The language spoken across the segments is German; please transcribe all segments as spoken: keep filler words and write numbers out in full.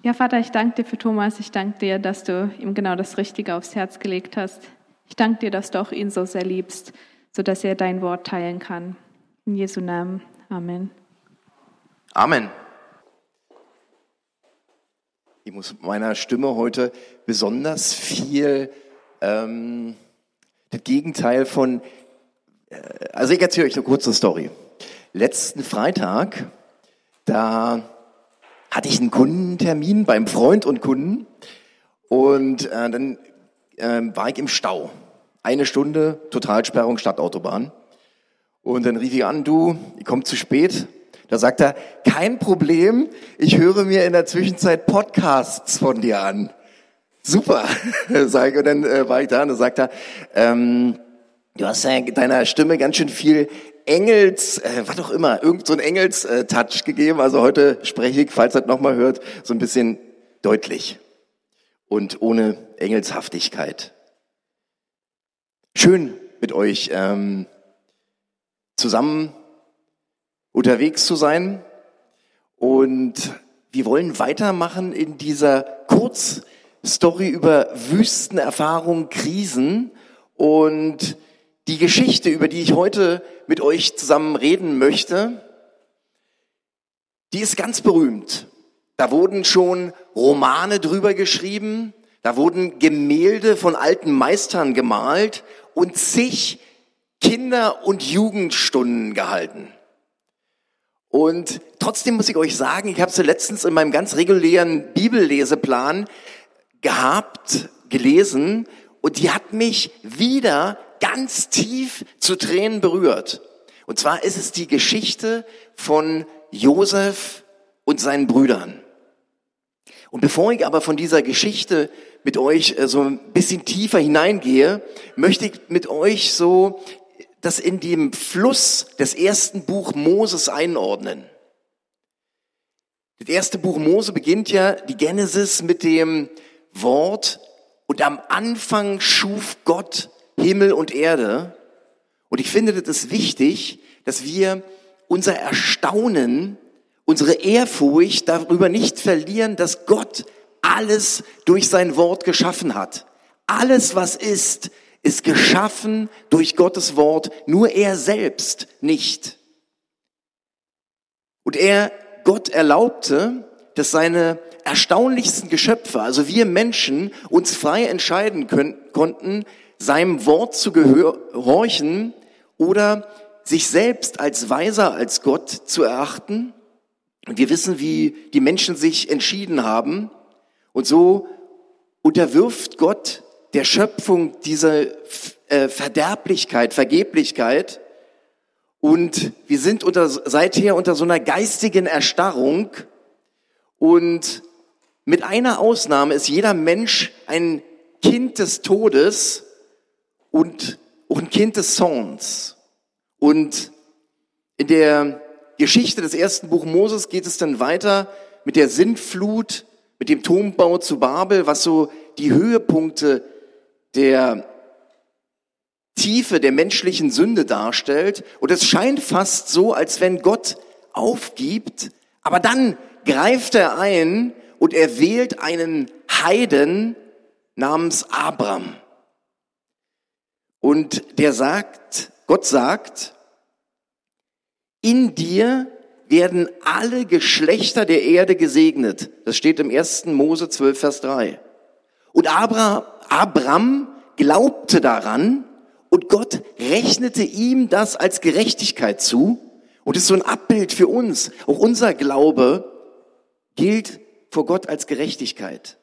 Ja, Vater, ich danke dir für Thomas. Ich danke dir, dass du ihm genau das Richtige aufs Herz gelegt hast. Ich danke dir, dass du auch ihn so sehr liebst, sodass er dein Wort teilen kann. In Jesu Namen. Amen. Amen. Ich muss mit meiner Stimme heute besonders viel ähm, das Gegenteil von... Äh, also ich erzähle euch eine kurze Story. Letzten Freitag, da hatte ich einen Kundentermin beim Freund und Kunden und äh, dann äh, war ich im Stau. Eine Stunde Totalsperrung Stadtautobahn. Und dann rief ich an, du, ich komme zu spät. Da sagt er, kein Problem, ich höre mir in der Zwischenzeit Podcasts von dir an. Super, sag ich. Und dann äh, war ich da und dann sagt er, ähm, du hast ja in deiner Stimme ganz schön viel Engels, äh, was auch immer, irgend so ein Engels-Touch gegeben. Also heute spreche ich, falls ihr das nochmal hört, so ein bisschen deutlich und ohne Engelshaftigkeit. Schön mit euch ähm, zusammen unterwegs zu sein. Und wir wollen weitermachen in dieser Kurzstory über Wüstenerfahrungen, Krisen und die Geschichte, über die ich heute mit euch zusammen reden möchte, die ist ganz berühmt. Da wurden schon Romane drüber geschrieben, da wurden Gemälde von alten Meistern gemalt und zig Kinder- und Jugendstunden gehalten. Und trotzdem muss ich euch sagen, ich habe sie letztens in meinem ganz regulären Bibelleseplan gehabt, gelesen, und die hat mich wieder ganz tief zu Tränen berührt. Und zwar ist es die Geschichte von Josef und seinen Brüdern. Und bevor ich aber von dieser Geschichte mit euch so ein bisschen tiefer hineingehe, möchte ich mit euch so das in dem Fluss des ersten Buch Moses einordnen. Das erste Buch Mose beginnt ja, die Genesis, mit dem Wort: Und am Anfang schuf Gott Himmel und Erde. Und ich finde, das ist wichtig, dass wir unser Erstaunen, unsere Ehrfurcht darüber nicht verlieren, dass Gott alles durch sein Wort geschaffen hat. Alles, was ist, ist geschaffen durch Gottes Wort, nur er selbst nicht. Und er, Gott erlaubte, dass seine erstaunlichsten Geschöpfe, also wir Menschen, uns frei entscheiden können, konnten, seinem Wort zu gehorchen oder sich selbst als weiser als Gott zu erachten. Und wir wissen, wie die Menschen sich entschieden haben. Und so unterwirft Gott der Schöpfung diese äh, Verderblichkeit, Vergeblichkeit. Und wir sind unter, seither unter so einer geistigen Erstarrung. Und mit einer Ausnahme ist jeder Mensch ein Kind des Todes und auch ein Kind des Zorns. Und in der Geschichte des ersten Buch Moses geht es dann weiter mit der Sintflut, mit dem Turmbau zu Babel, was so die Höhepunkte der Tiefe der menschlichen Sünde darstellt. Und es scheint fast so, als wenn Gott aufgibt, aber dann greift er ein und er wählt einen Heiden namens Abram. Und der sagt, Gott sagt, in dir werden alle Geschlechter der Erde gesegnet. Das steht im ersten Mose zwölf, Vers drei. Und Abra, Abram glaubte daran und Gott rechnete ihm das als Gerechtigkeit zu. Und das ist so ein Abbild für uns. Auch unser Glaube gilt vor Gott als Gerechtigkeit.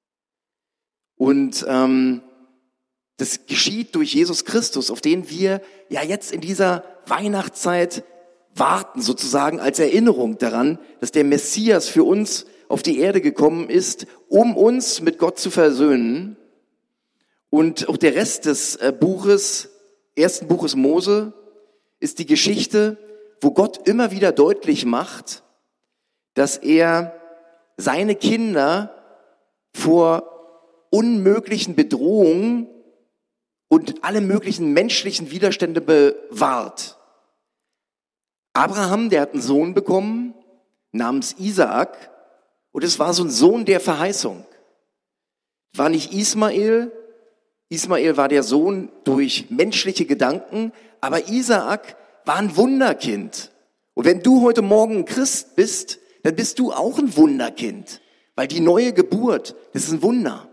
Und ähm, das geschieht durch Jesus Christus, auf den wir ja jetzt in dieser Weihnachtszeit warten, sozusagen als Erinnerung daran, dass der Messias für uns auf die Erde gekommen ist, um uns mit Gott zu versöhnen. Und auch der Rest des äh, Buches, ersten Buches Mose, ist die Geschichte, wo Gott immer wieder deutlich macht, dass er seine Kinder vor unmöglichen Bedrohungen und alle möglichen menschlichen Widerstände bewahrt. Abraham, der hat einen Sohn bekommen, namens Isaak, Und es war so ein Sohn der Verheißung. War nicht Ismael. Ismael war der Sohn durch menschliche Gedanken, aber Isaak war ein Wunderkind. Und wenn du heute Morgen ein Christ bist, dann bist du auch ein Wunderkind, weil die neue Geburt, das ist ein Wunder.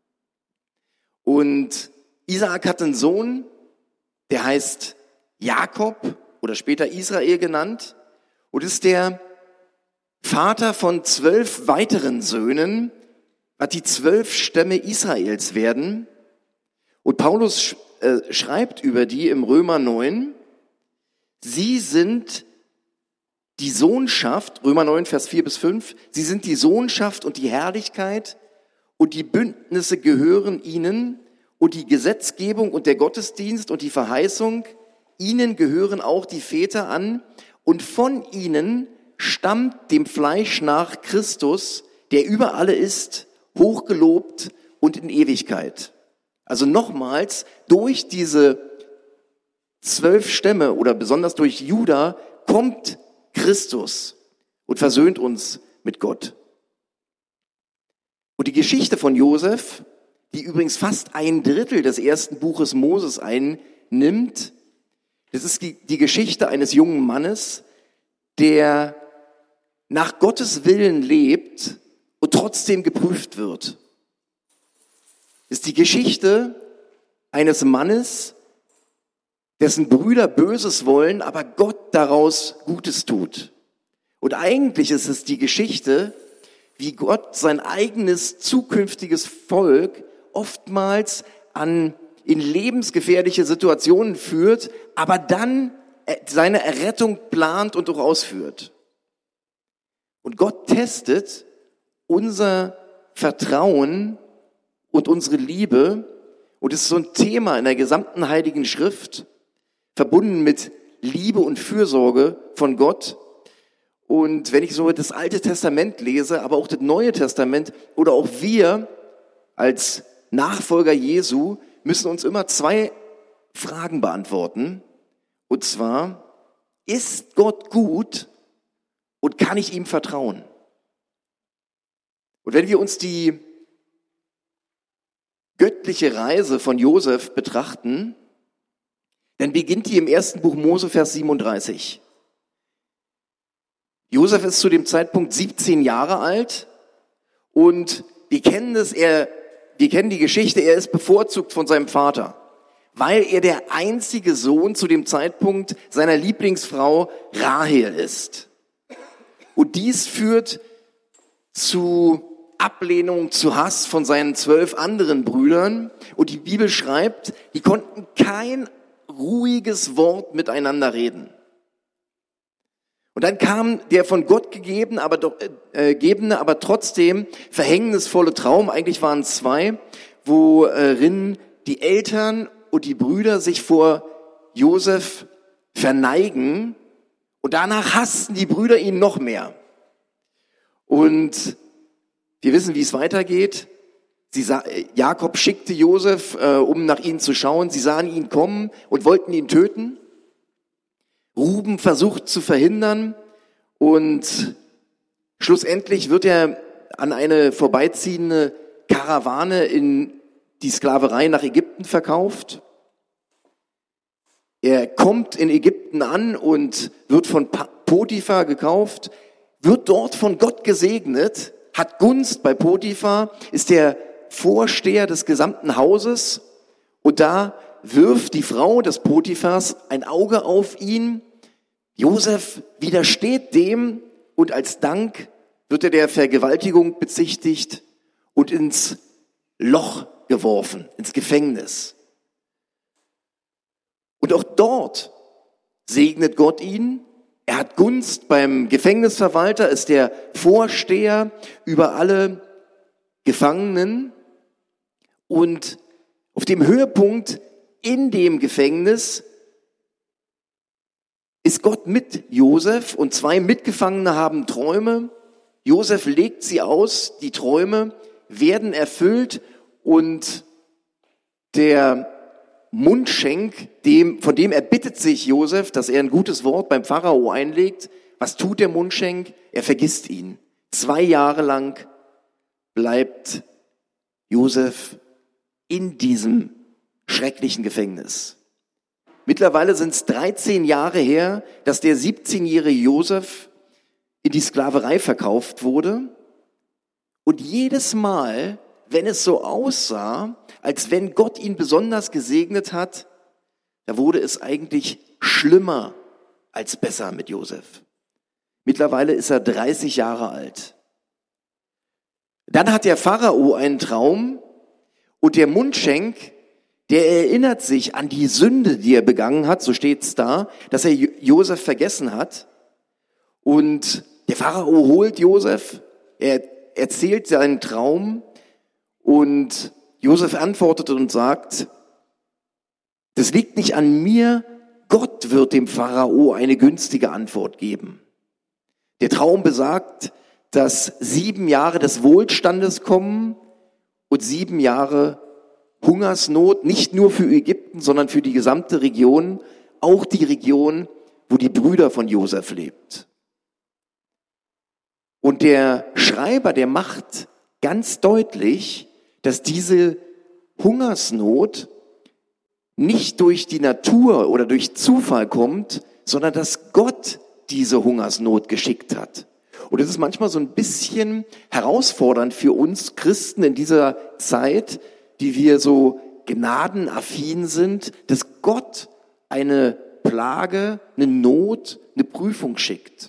Und Isaak hat einen Sohn, der heißt Jakob oder später Israel genannt und ist der Vater von zwölf weiteren Söhnen, was die zwölf Stämme Israels werden. Und Paulus äh, schreibt über die im Römer neun, sie sind die Sohnschaft, Römer neun, Vers vier bis fünf, sie sind die Sohnschaft und die Herrlichkeit und die Bündnisse gehören ihnen und die Gesetzgebung und der Gottesdienst und die Verheißung, ihnen gehören auch die Väter an und von ihnen stammt dem Fleisch nach Christus, der über alle ist, hochgelobt und in Ewigkeit. Also nochmals, durch diese zwölf Stämme oder besonders durch Juda kommt Christus und versöhnt uns mit Gott. Und die Geschichte von Josef, die übrigens fast ein Drittel des ersten Buches Moses einnimmt, das ist die, die Geschichte eines jungen Mannes, der nach Gottes Willen lebt und trotzdem geprüft wird. Das ist die Geschichte eines Mannes, dessen Brüder Böses wollen, aber Gott daraus Gutes tut. Und eigentlich ist es die Geschichte, wie Gott sein eigenes zukünftiges Volk oftmals an, in lebensgefährliche Situationen führt, aber dann seine Errettung plant und auch ausführt. Und Gott testet unser Vertrauen und unsere Liebe, und es ist so ein Thema in der gesamten Heiligen Schrift, verbunden mit Liebe und Fürsorge von Gott. Und wenn ich so das Alte Testament lese, aber auch das Neue Testament oder auch wir als Nachfolger Jesu müssen uns immer zwei Fragen beantworten. Und zwar, ist Gott gut und kann ich ihm vertrauen? Und wenn wir uns die göttliche Reise von Josef betrachten, dann beginnt die im ersten Buch Mose, Vers siebenunddreißig. Josef ist zu dem Zeitpunkt siebzehn Jahre alt und wir kennen das, er, wir kennen die Geschichte, er ist bevorzugt von seinem Vater, weil er der einzige Sohn zu dem Zeitpunkt seiner Lieblingsfrau Rahel ist. Und dies führt zu Ablehnung, zu Hass von seinen zwölf anderen Brüdern. Und die Bibel schreibt, die konnten kein ruhiges Wort miteinander reden. Und dann kam der von Gott gegebene, aber doch äh, gebene, aber trotzdem verhängnisvolle Traum. Eigentlich waren es zwei, worin die Eltern und die Brüder sich vor Josef verneigen. Und danach hassten die Brüder ihn noch mehr. Und wir wissen, wie es weitergeht. Sie sah, Jakob schickte Josef, äh, um nach ihnen zu schauen. Sie sahen ihn kommen und wollten ihn töten. Ruben versucht zu verhindern und schlussendlich wird er an eine vorbeiziehende Karawane in die Sklaverei nach Ägypten verkauft. Er kommt in Ägypten an und wird von Potiphar gekauft, wird dort von Gott gesegnet, hat Gunst bei Potiphar, ist der Vorsteher des gesamten Hauses und da wirft die Frau des Potiphars ein Auge auf ihn. Josef widersteht dem und als Dank wird er der Vergewaltigung bezichtigt und ins Loch geworfen, ins Gefängnis. Und auch dort segnet Gott ihn. Er hat Gunst beim Gefängnisverwalter, ist der Vorsteher über alle Gefangenen. Und auf dem Höhepunkt in dem Gefängnis ist Gott mit Josef und zwei Mitgefangene haben Träume. Josef legt sie aus, die Träume werden erfüllt und der Mundschenk, dem, von dem erbittet sich Josef, dass er ein gutes Wort beim Pharao einlegt. Was tut der Mundschenk? Er vergisst ihn. Zwei Jahre lang bleibt Josef in diesem schrecklichen Gefängnis. Mittlerweile sind es dreizehn Jahre her, dass der siebzehnjährige Josef in die Sklaverei verkauft wurde. Und jedes Mal, wenn es so aussah, als wenn Gott ihn besonders gesegnet hat, da wurde es eigentlich schlimmer als besser mit Josef. Mittlerweile ist er dreißig Jahre alt. Dann hat der Pharao einen Traum und der Mundschenk, der erinnert sich an die Sünde, die er begangen hat, so steht's da, dass er Josef vergessen hat. Und der Pharao holt Josef, er erzählt seinen Traum und Josef antwortet und sagt, das liegt nicht an mir, Gott wird dem Pharao eine günstige Antwort geben. Der Traum besagt, dass sieben Jahre des Wohlstandes kommen und sieben Jahre Hungersnot, nicht nur für Ägypten, sondern für die gesamte Region, auch die Region, wo die Brüder von Josef lebt. Und der Schreiber, der macht ganz deutlich, dass diese Hungersnot nicht durch die Natur oder durch Zufall kommt, sondern dass Gott diese Hungersnot geschickt hat. Und es ist manchmal so ein bisschen herausfordernd für uns Christen in dieser Zeit, die wir so gnadenaffin sind, dass Gott eine Plage, eine Not, eine Prüfung schickt.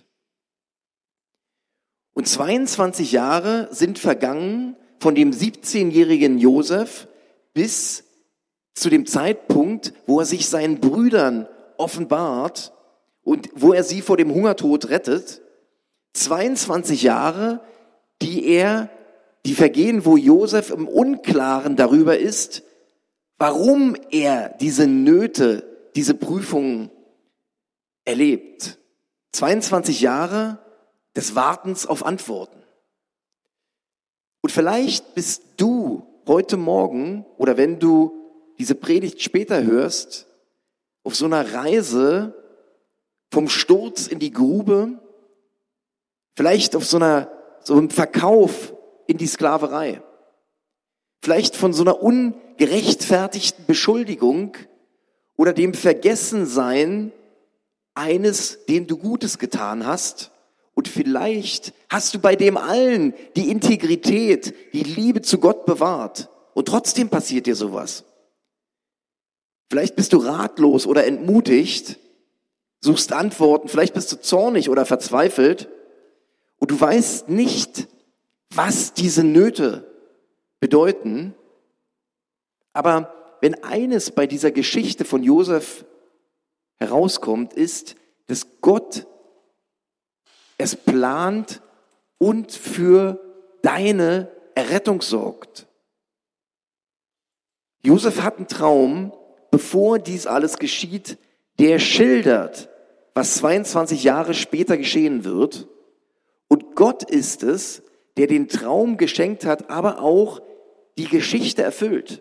Und zweiundzwanzig Jahre sind vergangen von dem siebzehnjährigen Josef bis zu dem Zeitpunkt, wo er sich seinen Brüdern offenbart und wo er sie vor dem Hungertod rettet. zweiundzwanzig Jahre, die er, die vergehen, wo Josef im Unklaren darüber ist, warum er diese Nöte, diese Prüfungen erlebt. zweiundzwanzig Jahre des Wartens auf Antworten. Und vielleicht bist du heute Morgen oder wenn du diese Predigt später hörst, auf so einer Reise vom Sturz in die Grube, vielleicht auf so einer, so einem Verkauf in die Sklaverei, vielleicht von so einer ungerechtfertigten Beschuldigung oder dem Vergessensein eines, dem du Gutes getan hast. Und vielleicht hast du bei dem allen die Integrität, die Liebe zu Gott bewahrt. Und trotzdem passiert dir sowas. Vielleicht bist du ratlos oder entmutigt, suchst Antworten, vielleicht bist du zornig oder verzweifelt und du weißt nicht, was diese Nöte bedeuten. Aber wenn eines bei dieser Geschichte von Josef herauskommt, ist, dass Gott es plant und für deine Errettung sorgt. Josef hat einen Traum, bevor dies alles geschieht, der schildert, was zweiundzwanzig Jahre später geschehen wird. Und Gott ist es, der den Traum geschenkt hat, aber auch die Geschichte erfüllt.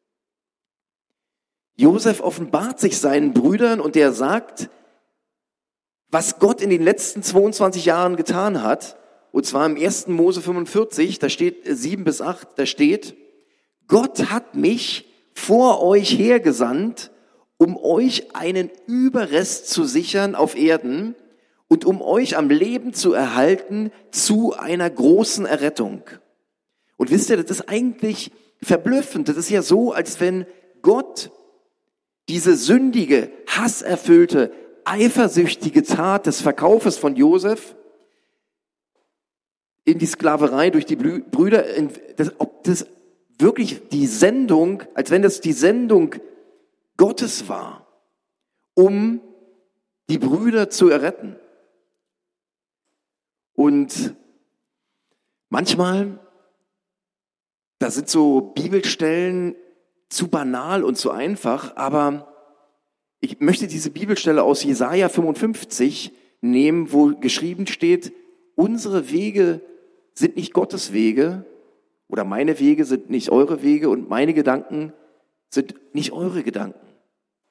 Josef offenbart sich seinen Brüdern und der sagt, was Gott in den letzten zweiundzwanzig Jahren getan hat, und zwar im ersten Mose fünfundvierzig, da steht sieben bis acht, da steht, Gott hat mich vor euch hergesandt, um euch einen Überrest zu sichern auf Erden und um euch am Leben zu erhalten zu einer großen Errettung. Und wisst ihr, das ist eigentlich verblüffend. Das ist ja so, als wenn Gott diese sündige, hasserfüllte, eifersüchtige Tat des Verkaufes von Josef in die Sklaverei durch die Brüder, ob das wirklich die Sendung, als wenn das die Sendung Gottes war, um die Brüder zu erretten. Und manchmal, da sind so Bibelstellen zu banal und zu einfach, aber ich möchte diese Bibelstelle aus Jesaja fünfundfünfzig nehmen, wo geschrieben steht, unsere Wege sind nicht Gottes Wege oder meine Wege sind nicht eure Wege und meine Gedanken sind nicht eure Gedanken.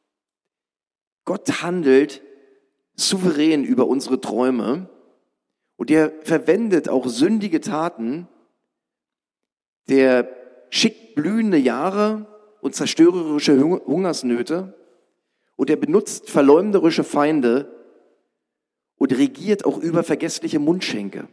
Gott handelt souverän über unsere Träume Und der verwendet auch sündige Taten, der schickt blühende Jahre und zerstörerische Hungersnöte und er benutzt verleumderische Feinde und regiert auch über vergessliche Mundschenke.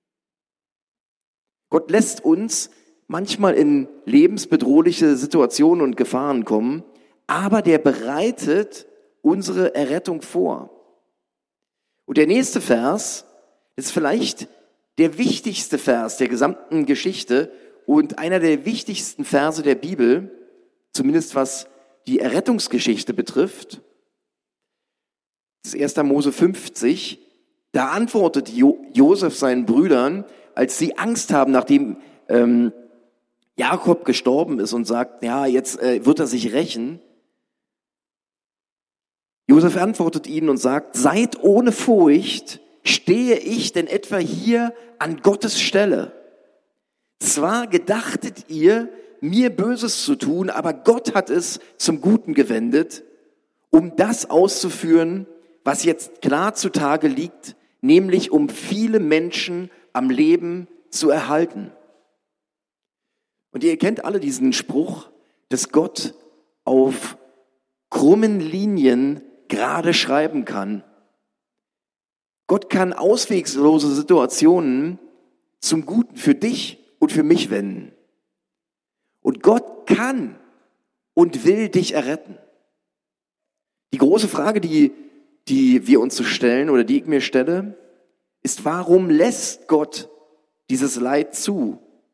Gott lässt uns manchmal in lebensbedrohliche Situationen und Gefahren kommen, aber der bereitet unsere Errettung vor. Und der nächste Vers ist vielleicht der wichtigste Vers der gesamten Geschichte und einer der wichtigsten Verse der Bibel, zumindest was die Errettungsgeschichte betrifft. Das ist erster Mose fünfzig. Da antwortet jo- Josef seinen Brüdern, als sie Angst haben, nachdem ähm, Jakob gestorben ist und sagt, ja, jetzt äh, wird er sich rächen. Josef antwortet ihnen und sagt, seid ohne Furcht, stehe ich denn etwa hier an Gottes Stelle? Zwar gedachtet ihr, mir Böses zu tun, aber Gott hat es zum Guten gewendet, um das auszuführen, was jetzt klar zutage liegt, nämlich um viele Menschen am Leben zu erhalten. Und ihr kennt alle diesen Spruch, dass Gott auf krummen Linien gerade schreiben kann. Gott kann auswegslose Situationen zum Guten für dich und für mich wenden. Und Gott kann und will dich erretten. Die große Frage, die, die wir uns so stellen oder die ich mir stelle, ist, warum lässt Gott dieses Leid zu?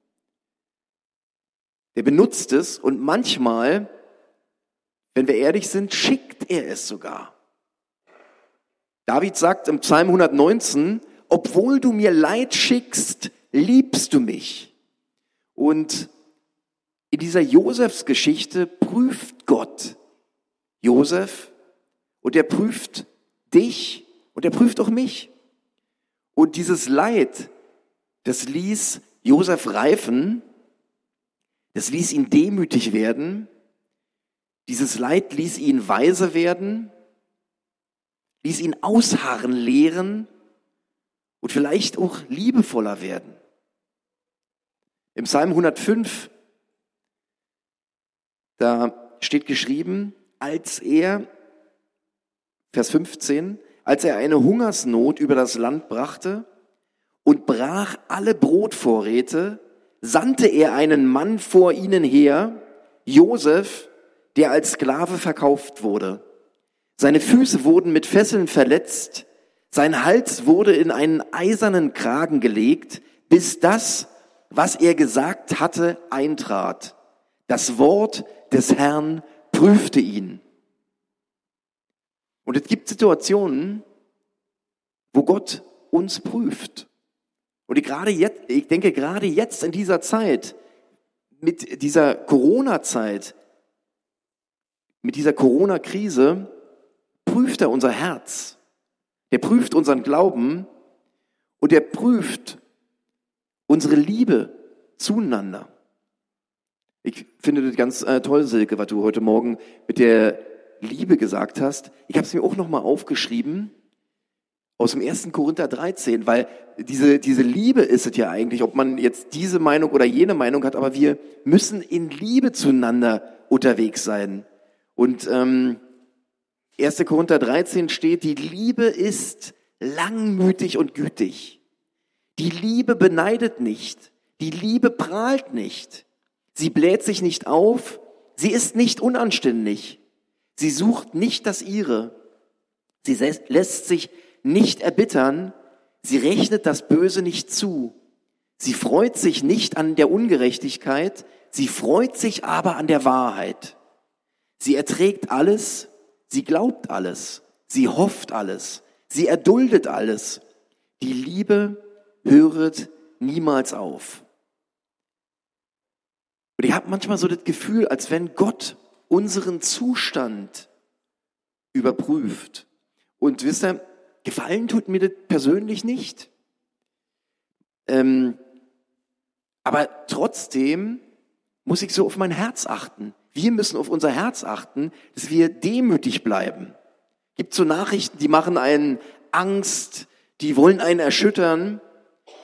Er benutzt es und manchmal, wenn wir ehrlich sind, schickt er es sogar. David sagt im Psalm hundertneunzehn, obwohl du mir Leid schickst, liebst du mich. Und in dieser Josefsgeschichte prüft Gott Josef und er prüft dich und er prüft auch mich. Und dieses Leid, das ließ Josef reifen, das ließ ihn demütig werden, dieses Leid ließ ihn weise werden, ließ ihn ausharren lehren und vielleicht auch liebevoller werden. Im Psalm hundertfünf, da steht geschrieben, als er, Vers fünfzehn, als er eine Hungersnot über das Land brachte und brach alle Brotvorräte, sandte er einen Mann vor ihnen her, Josef, der als Sklave verkauft wurde. Seine Füße wurden mit Fesseln verletzt, sein Hals wurde in einen eisernen Kragen gelegt, bis das, was er gesagt hatte, eintrat. Das Wort des Herrn prüfte ihn. Und es gibt Situationen, wo Gott uns prüft. Und ich, gerade jetzt, ich denke, gerade jetzt in dieser Zeit, mit dieser Corona-Zeit, mit dieser Corona-Krise, prüft er unser Herz. Er prüft unseren Glauben und er prüft unsere Liebe zueinander. Ich finde das ganz äh, toll, Silke, was du heute Morgen mit der Liebe gesagt hast. Ich habe es mir auch nochmal aufgeschrieben aus dem ersten Korinther dreizehn, weil diese, diese Liebe ist es ja eigentlich, ob man jetzt diese Meinung oder jene Meinung hat, aber wir müssen in Liebe zueinander unterwegs sein. Und ähm, erster Korinther dreizehn steht, die Liebe ist langmütig und gütig. Die Liebe beneidet nicht. Die Liebe prahlt nicht. Sie bläht sich nicht auf. Sie ist nicht unanständig. Sie sucht nicht das Ihre. Sie lässt sich nicht erbittern. Sie rechnet das Böse nicht zu. Sie freut sich nicht an der Ungerechtigkeit. Sie freut sich aber an der Wahrheit. Sie erträgt alles. Sie glaubt alles. Sie hofft alles. Sie erduldet alles. Die Liebe höret niemals auf. Und ich habe manchmal so das Gefühl, als wenn Gott unseren Zustand überprüft. Und wisst ihr, gefallen tut mir das persönlich nicht. Ähm, aber trotzdem muss ich so auf mein Herz achten. Wir müssen auf unser Herz achten, dass wir demütig bleiben. Gibt so Nachrichten, die machen einen Angst, die wollen einen erschüttern.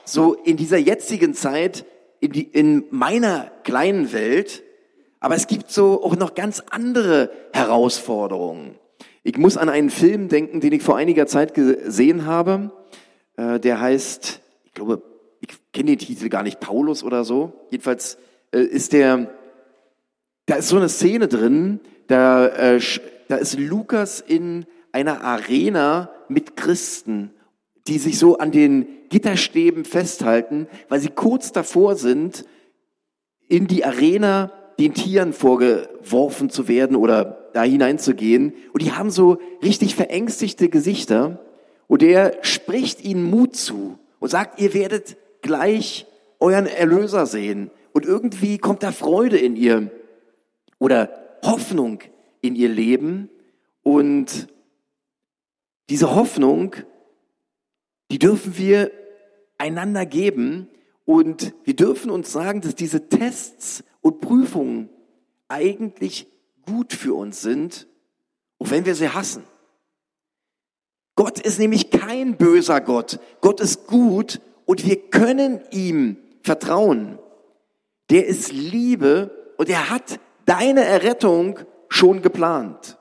so in dieser jetzigen Zeit, in, die, in meiner kleinen Welt, aber es gibt so auch noch ganz andere Herausforderungen. Ich muss an einen Film denken, den ich vor einiger Zeit gesehen habe. Äh, der heißt, ich glaube, ich kenne den Titel gar nicht, Paulus oder so. Jedenfalls äh, ist der, da ist so eine Szene drin, da, äh, da ist Lukas in einer Arena mit Christen, die sich so an den Gitterstäben festhalten, weil sie kurz davor sind, in die Arena den Tieren vorgeworfen zu werden oder da hineinzugehen. Und die haben so richtig verängstigte Gesichter. Und er spricht ihnen Mut zu und sagt, ihr werdet gleich euren Erlöser sehen. Und irgendwie kommt da Freude in ihr oder Hoffnung in ihr Leben. Und diese Hoffnung, die dürfen wir einander geben. Und wir dürfen uns sagen, dass diese Tests und Prüfungen eigentlich gut für uns sind, auch wenn wir sie hassen. Gott ist nämlich kein böser Gott. Gott ist gut und wir können ihm vertrauen. Der ist Liebe und er hat deine Errettung schon geplant.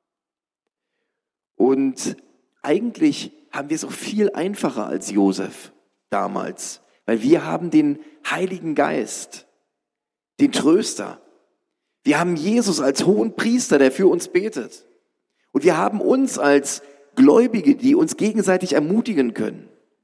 Und eigentlich haben wir es auch viel einfacher als Josef damals, weil wir haben den Heiligen Geist, den Tröster. Wir haben Jesus als hohen Priester, der für uns betet. Und wir haben uns als Gläubige, die uns gegenseitig ermutigen können.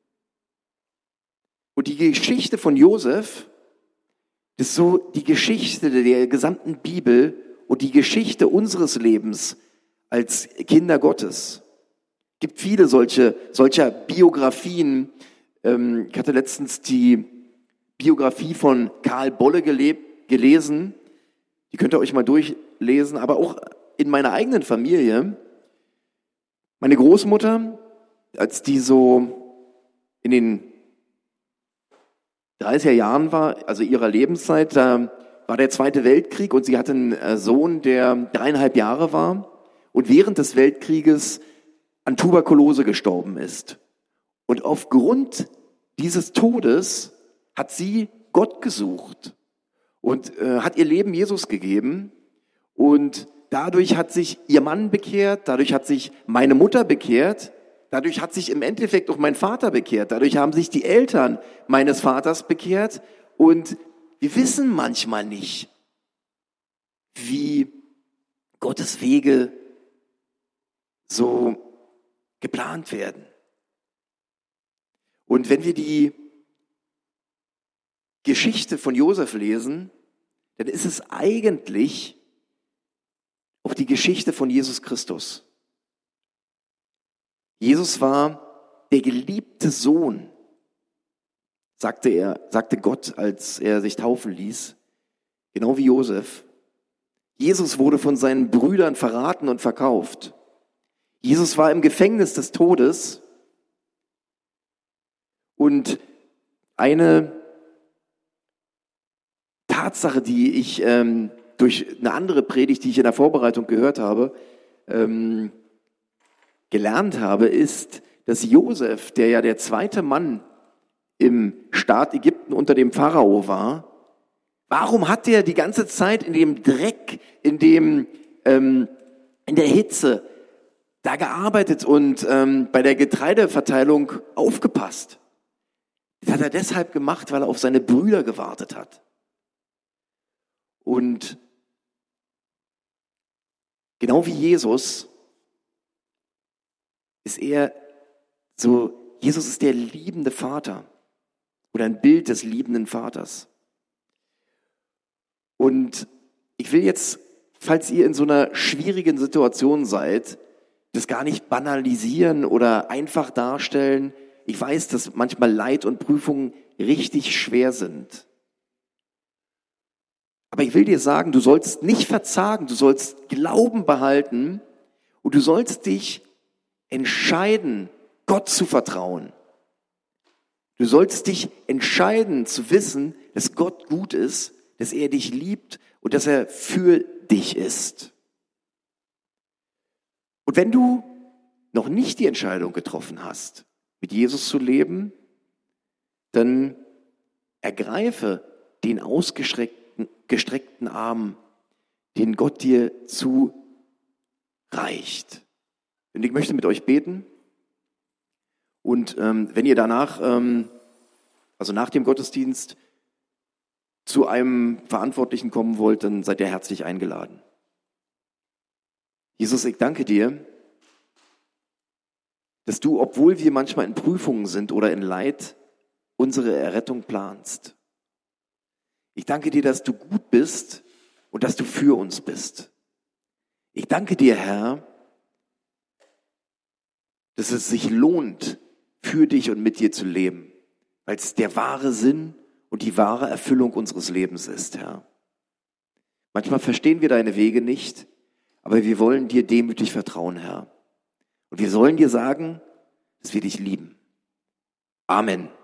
Und die Geschichte von Josef, das ist so die Geschichte der gesamten Bibel und die Geschichte unseres Lebens als Kinder Gottes. Es gibt viele solche, solcher Biografien. Ich hatte letztens die Biografie von Karl Bolle gelebt, gelesen. Die könnt ihr euch mal durchlesen, aber auch in meiner eigenen Familie. Meine Großmutter, als die so in den dreißiger Jahren war, also ihrer Lebenszeit, da war der Zweite Weltkrieg und sie hatte einen Sohn, der dreieinhalb Jahre war und während des Weltkrieges an Tuberkulose gestorben ist. Und aufgrund dieses Todes hat sie Gott gesucht und äh, hat ihr Leben Jesus gegeben und dadurch hat sich ihr Mann bekehrt, dadurch hat sich meine Mutter bekehrt, dadurch hat sich im Endeffekt auch mein Vater bekehrt, dadurch haben sich die Eltern meines Vaters bekehrt und wir wissen manchmal nicht, wie Gottes Wege so geplant werden. Und wenn wir die Geschichte von Josef lesen, dann ist es eigentlich auch die Geschichte von Jesus Christus. Jesus war der geliebte Sohn, sagte er, sagte Gott, als er sich taufen ließ, genau wie Josef. Jesus wurde von seinen Brüdern verraten und verkauft. Jesus war im Gefängnis des Todes. Und eine Tatsache, die ich ähm, durch eine andere Predigt, die ich in der Vorbereitung gehört habe, ähm, gelernt habe, ist, dass Josef, der ja der zweite Mann im Staat Ägypten unter dem Pharao war, warum hat er die ganze Zeit in dem Dreck, in dem ähm, in der Hitze da gearbeitet und ähm, bei der Getreideverteilung aufgepasst? Das hat er deshalb gemacht, weil er auf seine Brüder gewartet hat. Und genau wie Jesus ist er so, Jesus ist der liebende Vater oder ein Bild des liebenden Vaters. Und ich will jetzt, falls ihr in so einer schwierigen Situation seid, das gar nicht banalisieren oder einfach darstellen. Ich weiß, dass manchmal Leid und Prüfungen richtig schwer sind. Aber ich will dir sagen, du sollst nicht verzagen, du sollst Glauben behalten und du sollst dich entscheiden, Gott zu vertrauen. Du sollst dich entscheiden zu wissen, dass Gott gut ist, dass er dich liebt und dass er für dich ist. Und wenn du noch nicht die Entscheidung getroffen hast, mit Jesus zu leben, dann ergreife den ausgestreckten gestreckten Arm, den Gott dir zureicht. Und ich möchte mit euch beten. Und ähm, wenn ihr danach, ähm, also nach dem Gottesdienst, zu einem Verantwortlichen kommen wollt, dann seid ihr herzlich eingeladen. Jesus, ich danke dir, dass du, obwohl wir manchmal in Prüfungen sind oder in Leid, unsere Errettung planst. Ich danke dir, dass du gut bist und dass du für uns bist. Ich danke dir, Herr, dass es sich lohnt, für dich und mit dir zu leben, weil es der wahre Sinn und die wahre Erfüllung unseres Lebens ist, Herr. Manchmal verstehen wir deine Wege nicht, aber wir wollen dir demütig vertrauen, Herr. Und wir sollen dir sagen, dass wir dich lieben. Amen.